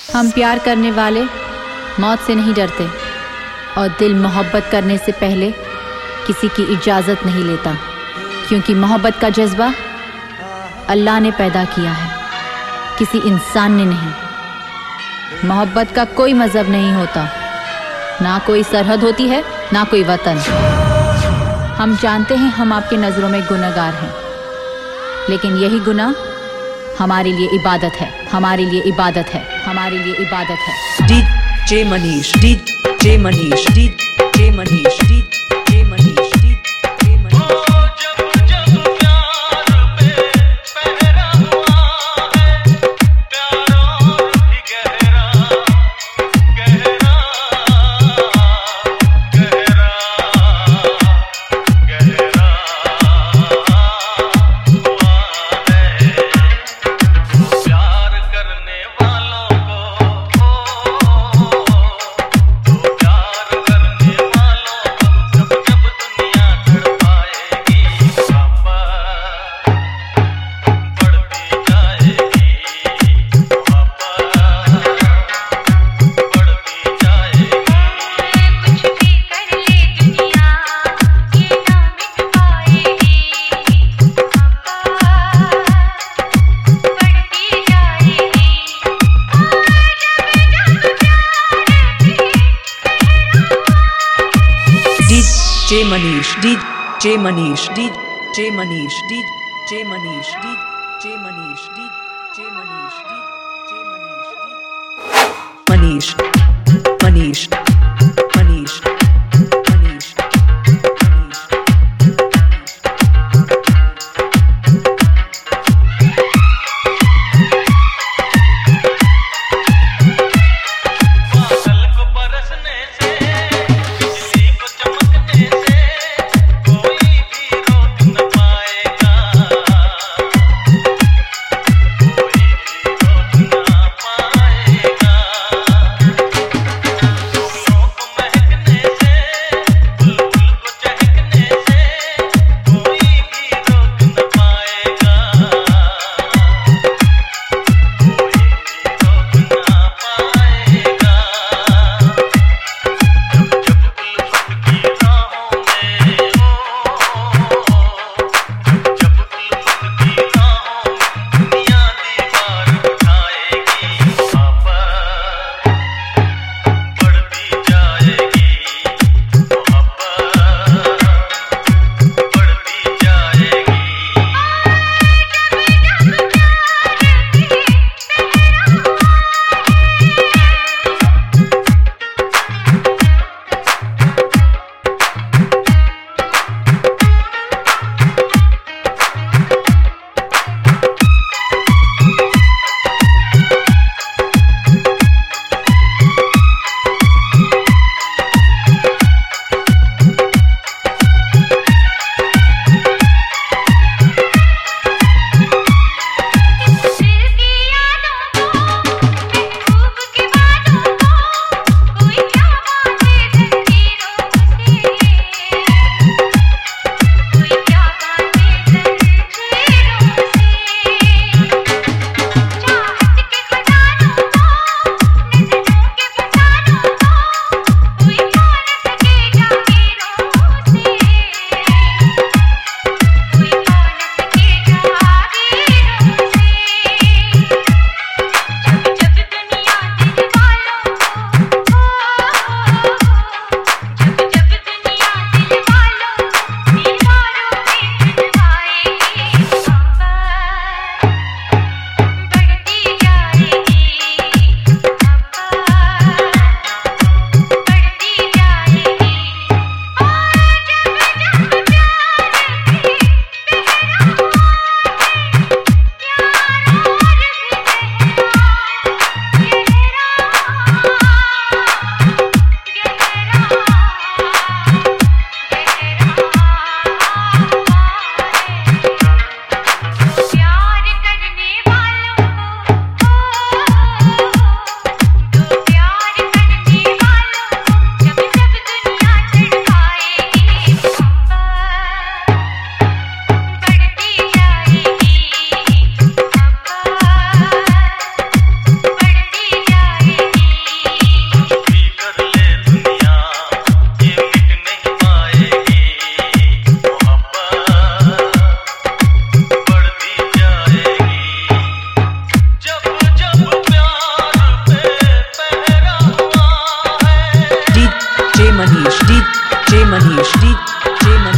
हम प्यार करने वाले मौत से नहीं डरते और दिल मोहब्बत करने से पहले किसी की इजाज़त नहीं लेता, क्योंकि मोहब्बत का जज्बा अल्लाह ने पैदा किया है, किसी इंसान ने नहीं। मोहब्बत का कोई मज़हब नहीं होता, ना कोई सरहद होती है, ना कोई वतन। हम जानते हैं हम आपकी नज़रों में गुनहगार हैं, लेकिन यही गुनाह हमारे लिए इबादत है, हमारे लिए इबादत है, हमारे लिए इबादत है। DJ Manish, DJ Manish, DJ Manish, DJ Manish, DJ Manish. DJ Manish, DJ Manish, DJ Manish, DJ Manish, DJ Manish, DJ Manish, DJ Manish, Manish, Manish, Manish, DJ Manish